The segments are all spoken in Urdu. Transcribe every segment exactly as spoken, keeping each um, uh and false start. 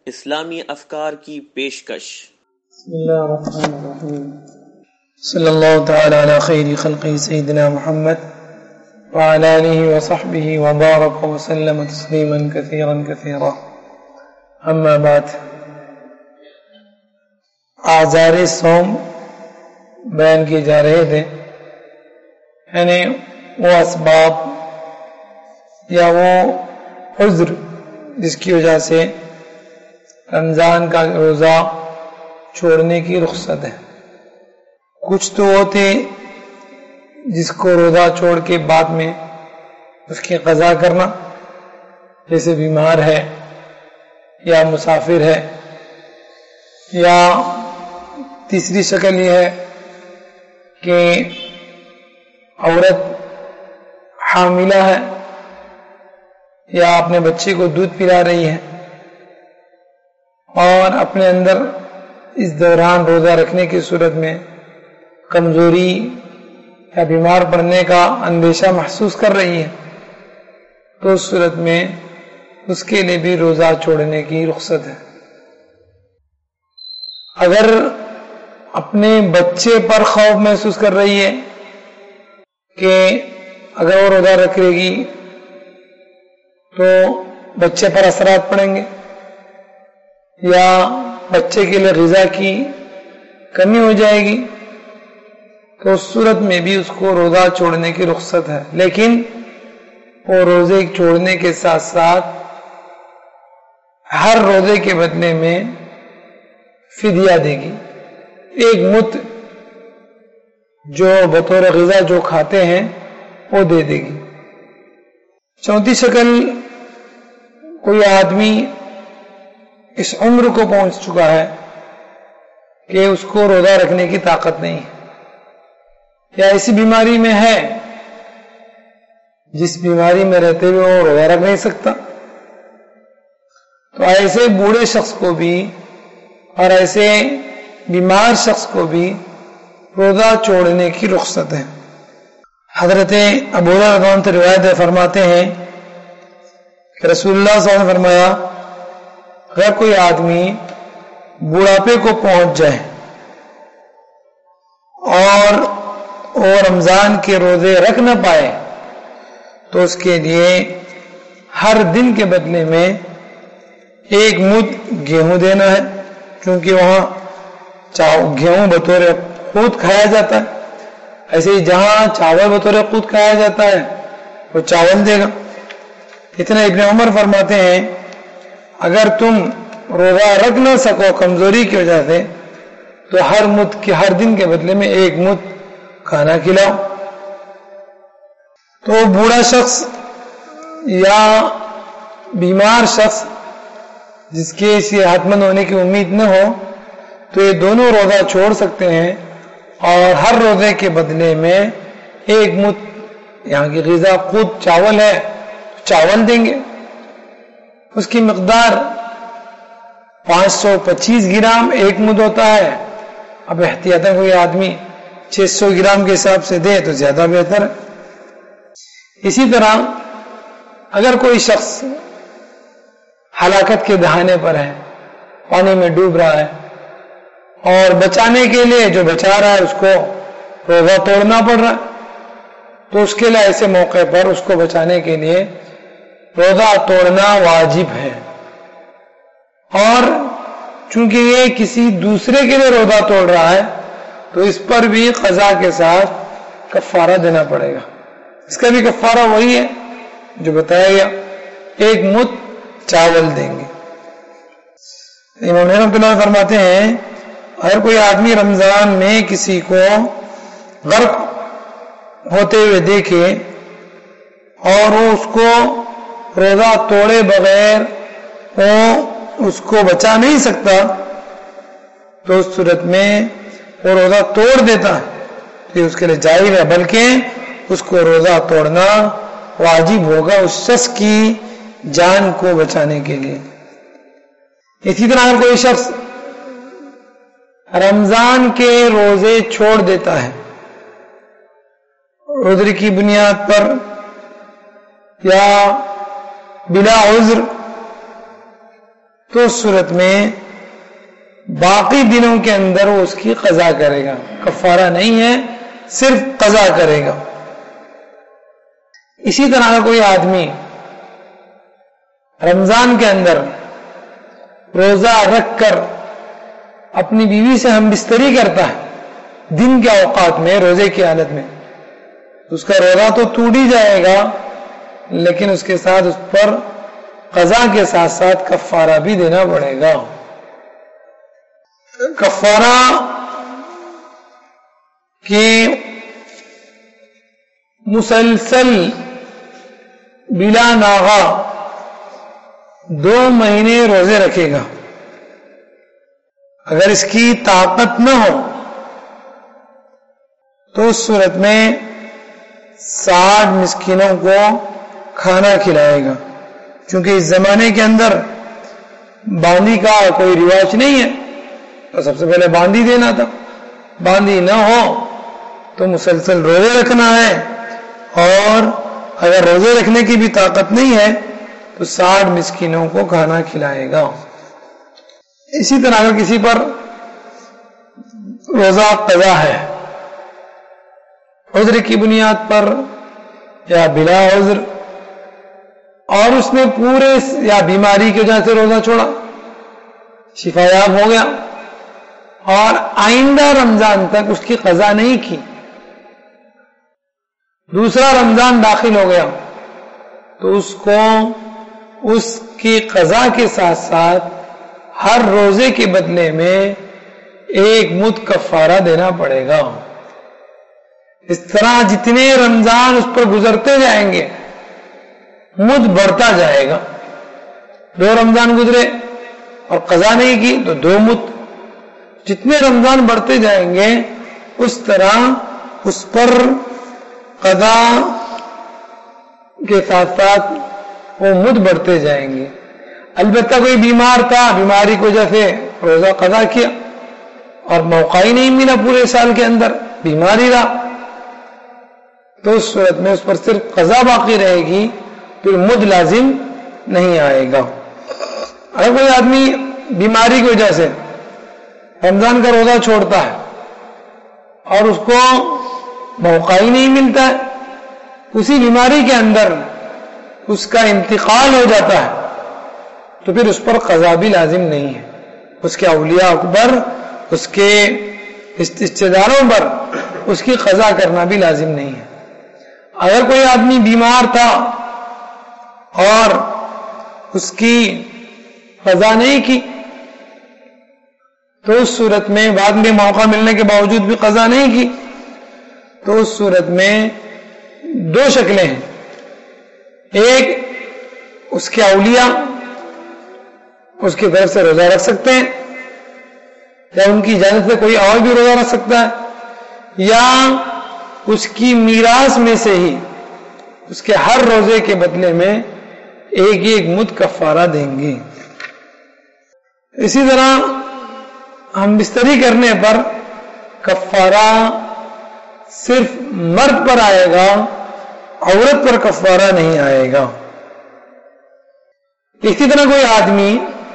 اسلامی افکار کی پیشکش۔ بسم اللہ الرحمن الرحیم، صلی اللہ تعالی علی خیر خلقہ سیدنا محمد وعلی آلہ وصحبہ وبارک وسلم تسلیما کثیرا کثیرا، اما بعد۔ آزار صوم بیان کیے جا رہے تھے، یعنی وہ اسباب یا وہ عذر جس کی وجہ سے رمضان کا روزہ چھوڑنے کی رخصت ہے۔ کچھ تو ہوتے جس کو روزہ چھوڑ کے بعد میں اس کی قضا کرنا، جیسے بیمار ہے یا مسافر ہے، یا تیسری شکل یہ ہے کہ عورت حاملہ ہے یا اپنے بچے کو دودھ پلا رہی ہے اور اپنے اندر اس دوران روزہ رکھنے کی صورت میں کمزوری یا بیمار پڑنے کا اندیشہ محسوس کر رہی ہے، تو اس صورت میں اس کے لیے بھی روزہ چھوڑنے کی رخصت ہے۔ اگر اپنے بچے پر خوف محسوس کر رہی ہے کہ اگر وہ روزہ رکھے گی تو بچے پر اثرات پڑیں گے یا بچے کے لیے غذا کی کمی ہو جائے گی، تو اس صورت میں بھی اس کو روزہ چھوڑنے کی رخصت ہے، لیکن وہ روزے چھوڑنے کے ساتھ ساتھ ہر روزے کے بدلے میں فدیہ دے گی، ایک مد جو بطور غذا جو کھاتے ہیں وہ دے دے گی۔ چوتھی شکل، کوئی آدمی اس عمر کو پہنچ چکا ہے کہ اس کو روزہ رکھنے کی طاقت نہیں ہے، یا ایسی بیماری میں ہے جس بیماری میں رہتے ہوئے وہ روزہ رکھ نہیں سکتا، تو ایسے بوڑھے شخص کو بھی اور ایسے بیمار شخص کو بھی روزہ چھوڑنے کی رخصت ہے۔ حضرت ابو ہریرہ رضی اللہ عنہ سے روایت فرماتے ہیں کہ رسول اللہ صلی اللہ علیہ وسلم نے فرمایا، اگر کوئی آدمی بڑھاپے کو پہنچ جائے اور وہ رمضان کے روزے رکھ نہ پائے تو اس کے لیے ہر دن کے بدلے میں ایک مد گیہوں دینا ہے، کیونکہ وہاں گیہوں بطور قوت کھایا جاتا ہے، ایسے ہی جہاں چاول بطور قوت کھایا جاتا ہے وہ چاول دے گا۔ اتنا ابن عمر فرماتے ہیں اگر تم روزہ رکھ نہ سکو کمزوری کی وجہ سے تو ہر مد کے ہر دن کے بدلے میں ایک مد کھانا کھلاؤ۔ تو بوڑھا شخص یا بیمار شخص جس کے صحت مند ہونے کی امید نہ ہو تو یہ دونوں روزہ چھوڑ سکتے ہیں اور ہر روزے کے بدلے میں ایک مد، یہاں کی غذا خود چاول ہے، چاول دیں گے، اس کی مقدار پانچ سو پچیس گرام ایک مد ہوتا ہے۔ اب احتیاطاً کوئی آدمی چھ سو گرام کے حساب سے دے تو زیادہ بہتر ہے۔ اسی طرح اگر کوئی شخص ہلاکت کے دہانے پر ہے، پانی میں ڈوب رہا ہے اور بچانے کے لیے جو بچا رہا ہے اس کو روزہ توڑنا پڑ رہا ہے، تو اس کے لیے ایسے موقع پر اس کو بچانے کے لیے روزہ توڑنا واجب ہے، اور چونکہ یہ کسی دوسرے کے لیے روزہ توڑ رہا ہے تو اس پر بھی قضا کے ساتھ کفارہ دینا پڑے گا۔ اس کا بھی کفارہ وہی ہے جو بتایا گیا، ایک مد چاول دیں گے۔ امام رحمۃ اللہ فرماتے ہیں اگر کوئی آدمی رمضان میں کسی کو غرق ہوتے ہوئے دیکھے اور وہ اس کو روزہ توڑے بغیر وہ اس کو بچا نہیں سکتا تو اس صورت میں وہ روزہ توڑ دیتا ہے تو اس کے لیے جائز ہے، بلکہ اس کو روزہ توڑنا واجب ہوگا اس شخص کی جان کو بچانے کے لیے۔ اسی طرح اگر کوئی شخص رمضان کے روزے چھوڑ دیتا ہے عذر کی بنیاد پر یا بلا عذر تو اس صورت میں باقی دنوں کے اندر وہ اس کی قضا کرے گا، کفارہ نہیں ہے، صرف قضا کرے گا۔ اسی طرح کا کوئی آدمی رمضان کے اندر روزہ رکھ کر اپنی بیوی سے ہم بستری کرتا ہے دن کے اوقات میں، روزے کی حالت میں، اس کا روزہ تو ٹوٹ ہی جائے گا، لیکن اس کے ساتھ اس پر قضا کے ساتھ ساتھ کفارہ بھی دینا پڑے گا۔ کفارہ کہ مسلسل بلا ناغا دو مہینے روزے رکھے گا، اگر اس کی طاقت نہ ہو تو اس صورت میں ساٹھ مسکینوں کو کھانا کھلائے گا، چونکہ اس زمانے کے اندر باندی کا کوئی رواج نہیں ہے تو سب سے پہلے باندی دینا تھا، باندی نہ ہو تو مسلسل روزے رکھنا ہے، اور اگر روزے رکھنے کی بھی طاقت نہیں ہے تو ساٹھ مسکینوں کو کھانا کھلائے گا۔ اسی طرح اگر کسی پر روزہ قضا ہے عذر کی بنیاد پر یا بلا عذر، اور اس نے پورے یا بیماری کی وجہ سے روزہ چھوڑا، شفا یاب ہو گیا اور آئندہ رمضان تک اس کی قضا نہیں کی، دوسرا رمضان داخل ہو گیا تو اس کو اس کی قضا کے ساتھ ساتھ ہر روزے کے بدلے میں ایک مد کفارہ دینا پڑے گا۔ اس طرح جتنے رمضان اس پر گزرتے جائیں گے مد بڑھتا جائے گا، دو رمضان گزرے اور قضا نہیں کی تو دو مد، جتنے رمضان بڑھتے جائیں گے اس طرح اس پر قضا کے ساتھ ساتھ وہ مد بڑھتے جائیں گے۔ البتہ کوئی بیمار تھا، بیماری کی وجہ سے روزہ قضا کیا اور موقع ہی نہیں ملا پورے سال کے اندر، بیماری رہا، تو اس صورت میں اس پر صرف قضا باقی رہے گی، پھر مد لازم نہیں آئے گا۔ اگر کوئی آدمی بیماری کی وجہ سے رمضان کا روزہ چھوڑتا ہے اور اس کو موقع ہی نہیں ملتا ہے، اسی بیماری کے اندر اس کا انتقال ہو جاتا ہے تو پھر اس پر قضا بھی لازم نہیں ہے، اس کے اولیاء پر، اس کے رشتہ داروں پر اس کی قضا کرنا بھی لازم نہیں ہے۔ اگر کوئی آدمی بیمار تھا اور اس کی قضا نہیں کی تو اس صورت میں بعد میں موقع ملنے کے باوجود بھی قضا نہیں کی تو اس صورت میں دو شکلیں ہیں، ایک اس کے اولیاء اس کی طرف سے روزہ رکھ سکتے ہیں یا ان کی اجازت سے کوئی اور بھی روزہ رکھ سکتا ہے، یا اس کی میراث میں سے ہی اس کے ہر روزے کے بدلے میں ایک ایک مد کفارہ دیں گے۔ اسی طرح ہم بستری کرنے پر کفارہ صرف مرد پر آئے گا، عورت پر کفارہ نہیں آئے گا۔ اسی طرح کوئی آدمی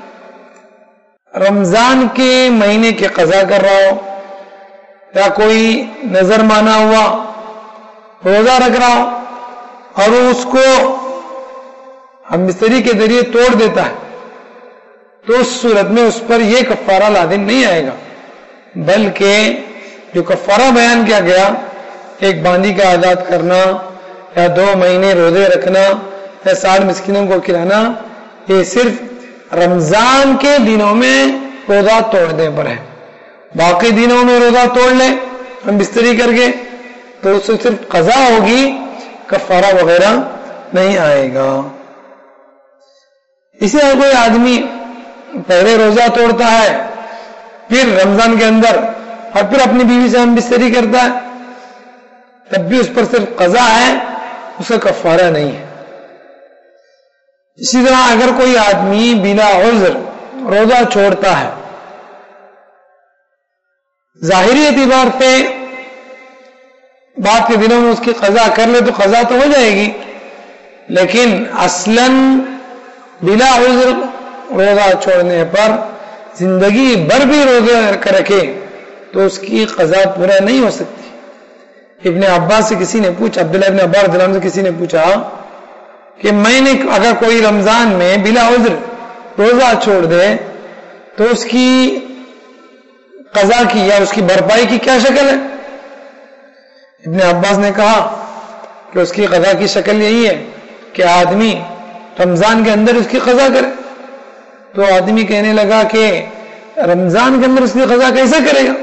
رمضان کے مہینے کے قضا کر رہا ہو یا کوئی نظر مانا ہوا روزہ رکھ رہا ہو اور وہ اس کو ہم بستری کے ذریعے توڑ دیتا ہے تو اس صورت میں اس پر یہ کفارہ لازم نہیں آئے گا، بلکہ جو کفارہ بیان کیا گیا، ایک باندی کا آزاد کرنا یا دو مہینے روزے رکھنا یا ساٹھ مسکینوں کو کھلانا، یہ صرف رمضان کے دنوں میں روزہ توڑنے پر ہے۔ باقی دنوں میں روزہ توڑ لیں ہم بستری کر کے تو اس سے صرف قضا ہوگی، کفارہ وغیرہ نہیں آئے گا۔ اسی طرح کوئی آدمی پہلے روزہ توڑتا ہے پھر رمضان کے اندر اور پھر اپنی بیوی سے ہم بستری کرتا ہے، تب بھی اس پر صرف قضا ہے، اس کا کفارہ نہیں ہے۔ اسی طرح اگر کوئی آدمی بلا عذر روزہ چھوڑتا ہے، ظاہری اعتبار سے بعد کے دنوں میں اس کی قضا کر لے تو قضا تو ہو جائے گی، لیکن اصلاً بلا عذر روزہ چھوڑنے پر زندگی بھر بھی روزہ رکھے تو اس کی قضا پورا نہیں ہو سکتی. ابن عباس سے کسی نے پوچھا، عبداللہ ابن عباس رضی اللہ عنہ سے کسی نے پوچھا کہ میں نے اگر کوئی رمضان میں بلا عذر روزہ چھوڑ دے تو اس کی قضا کی یا اس کی بھرپائی کی کیا شکل ہے؟ ابن عباس نے کہا کہ اس کی قضا کی شکل یہی ہے کہ آدمی رمضان کے اندر اس کی قضا کرے. تو آدمی کہنے لگا کہ رمضان کے اندر اس کی قضا کیسے کرے گا؟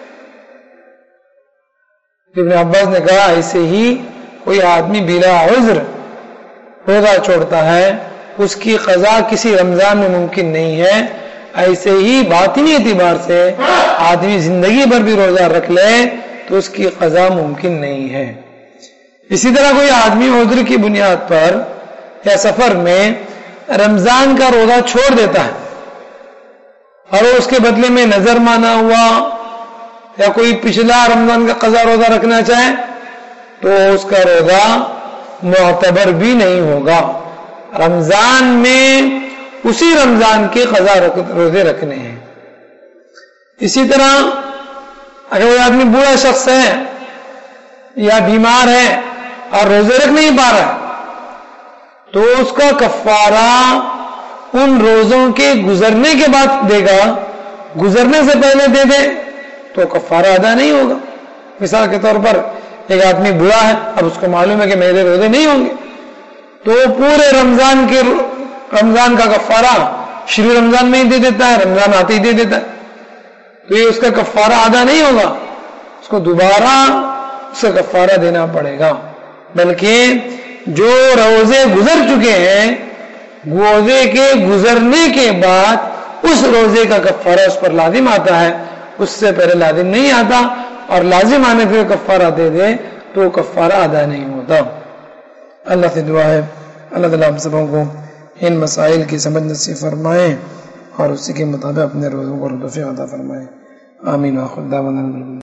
ابن عباس نے کہا ایسے ہی کوئی آدمی بلا عذر روزہ چھوڑتا ہے اس کی قضا کسی رمضان میں ممکن نہیں ہے. ایسے ہی باطنی اعتبار سے آدمی زندگی بھر بھی روزہ رکھ لے تو اس کی قضا ممکن نہیں ہے. اسی طرح کوئی آدمی عذر کی بنیاد پر یا سفر میں رمضان کا روزہ چھوڑ دیتا ہے اور اس کے بدلے میں نظر مانا ہوا یا کوئی پچھلا رمضان کا قضا روزہ رکھنا چاہے تو اس کا روزہ معتبر بھی نہیں ہوگا. رمضان میں اسی رمضان کے قضا روزے رکھنے ہیں. اسی طرح اگر کوئی آدمی بوڑھا شخص ہے یا بیمار ہے اور روزے رکھ نہیں پا رہا تو اس کا کفارہ ان روزوں کے گزرنے کے بعد دے گا. گزرنے سے پہلے دے دے تو کفارہ ادا نہیں ہوگا. مثال کے طور پر ایک آدمی بوڑھا ہے، اب اس کو معلوم ہے کہ میرے روزے نہیں ہوں گے تو پورے رمضان کے رمضان کا کفارہ شروع رمضان میں ہی دے دیتا ہے، رمضان آتے ہی دے دیتا ہے تو یہ اس کا کفارہ ادا نہیں ہوگا. اس کو دوبارہ اس کا کفارہ دینا پڑے گا. بلکہ جو روزے گزر چکے ہیں روزے کے گزرنے کے بعد اس روزے کا کفارہ اس پر لازم آتا ہے، اس سے پہلے لازم نہیں آتا. اور لازم آنے پہ کفارہ دے دے تو کفارہ ادا نہیں ہوتا. اللہ سے دعا ہے اللہ تعالیٰ ہم سبوں کو ان مسائل کی سمجھ نصیب فرمائے اور اسی کے مطابق اپنے روزوں کو توفیق عطا فرمائے. آمین.